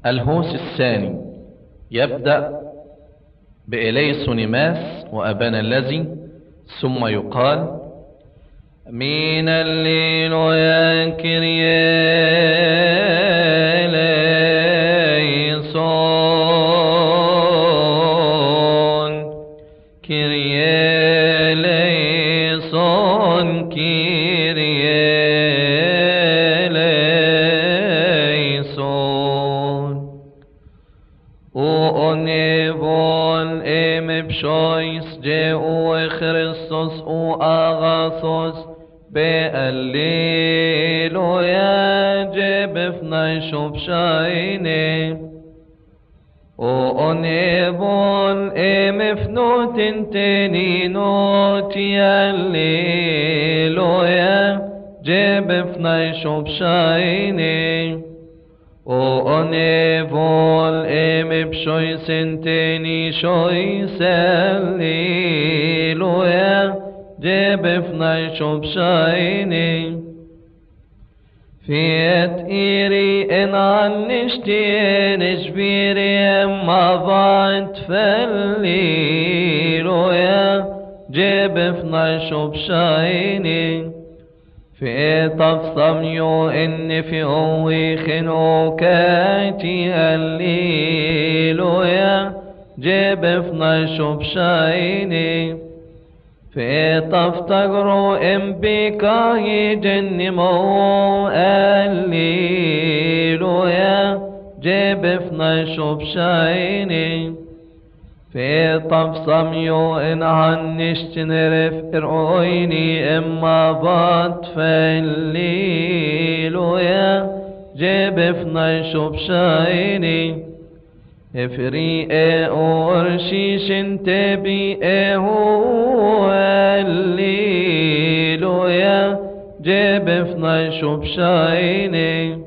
الهوس الثاني يبدأ بإليسونيماس وأبانا الذي، ثم يقال من الليل يا كرياليسون كرياليسون كرياليسون وأنيبون بشويس جاءوا خريستوس وآغاثوس بأليلويا جبفنا شبشايني وأنيبون مفنوت تنينوتي الليلويا جبفنا شبشايني وأنيبون بشويس تني شويس الليلويا جبفنا شبشايني فيت إيري إن عنشتين جبيري أما بعد فالليلويا جبفنا شبشايني في تفصميو إن في أوي خنوكاتي الليلويا جبفنا شبشايني في تفتقرو إن بكاي جنمو الليلويا جبفنا شبشايني في تفصميو إن عنشتنرف إرؤيني إما بات فالليلويا جبفنا شبشايني افري أورشيش تبي هو الليلويا جبفنا شبشايني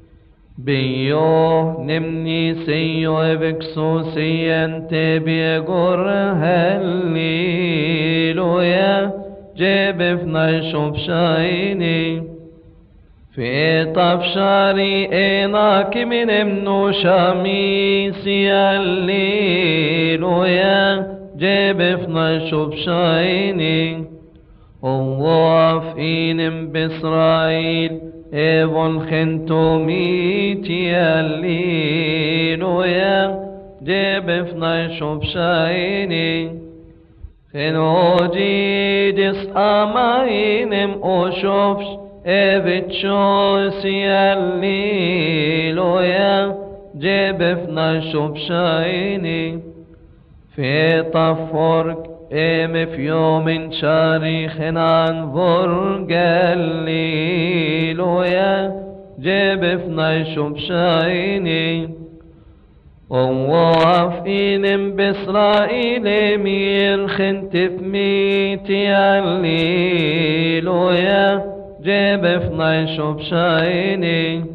بيوه نمني سيو بكسوسيا تبي قرها الليلويا جبفنا شبشايني في طفشاري إناك من ابن شميسي الليلويا جبفنا شبشايني ووافين بإسرائيل إبن خنتوميتي الليلويا جبفنا شبشايني خنوجيدس أماينم أشوفش ابتشوسي الليلويا جبفنا شبشايني في طفرك في يوم شاريخ عن فرق الليلويا جبفنا شبشايني ووافين بإسرائيل مير خنتف ميتي الليلويا جبفنا شبشايني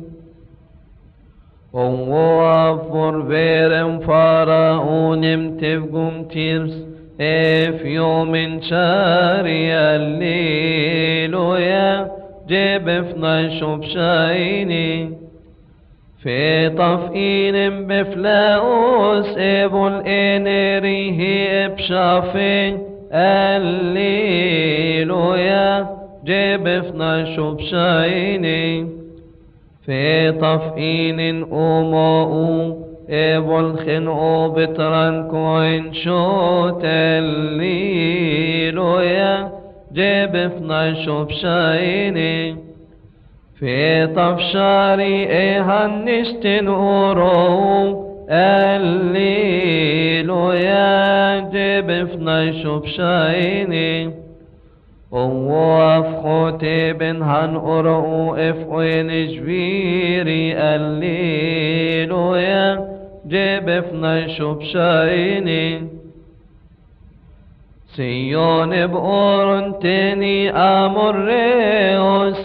ووافر بيرم فاراون تفقم تيرس في يوم شاري الليلويا جبفنا شبشايني في طفئين بفلاوس ابو الانريه بشافي الليلويا جبفنا شبشايني في طفئين أماؤ ابو الخنو بترنكوين شوت الليلويا جبفنا شبشايني في طفشاري هنشتن أورو الليلويا جبفنا شبشايني ووافخوتي بن هن أرؤو إفوين جبيري الليلويا جبفنا شبشايني سيون بأورنتني أمريوس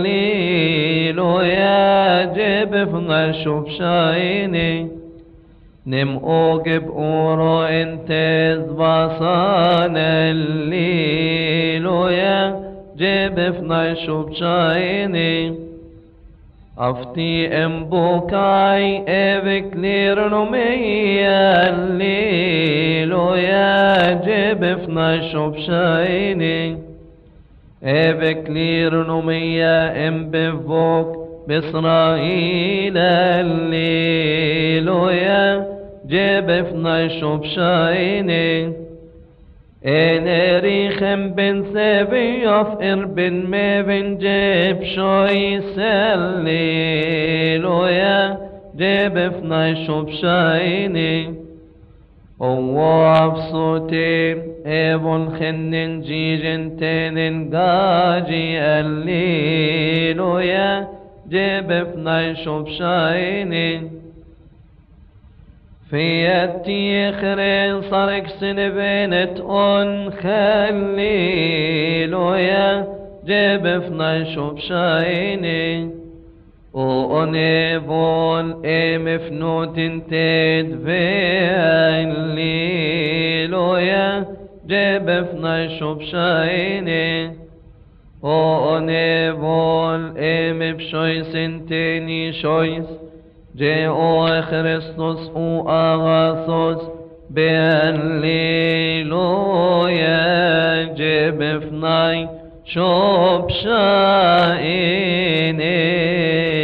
الليلويا جبفنا شبشايني نم أوجب أورو انتز باصان الليلويا جبفنا شبشايني Afti embukai eveklir numeya Alleluia jebefna shobshaini eveklir numeya embevok بإسرائيل Alleluia جبفنا شبشايني ريخم بن سبيوف بن مبن جب شويس الليلويا جبفنا شبشايني وواف صوتي ايبون خنن جيجن تنن قاجي الليلويا جبفنا شبشايني في التيخرين صارك سنبينت خليلويا جبفنا شبشايني ونبول مفنوت تدفيلويا جبفنا شبشايني ونبول مبشوي سنتيني شويس جاء خريستوس أغاثوس بهالليلويا جبفناي شبشايني